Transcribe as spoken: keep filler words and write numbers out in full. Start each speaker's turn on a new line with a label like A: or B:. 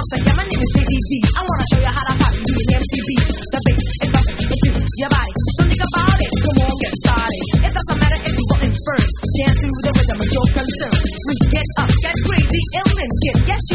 A: once again, my name is Daisy Z. I wanna show you how to party, be an M C B. The bass is bumping into your body. Don't think about it, come on, get started. It doesn't matter if you're going first. Dance to the rhythm of your concern. Free, get up, get crazy, ill and get, yes,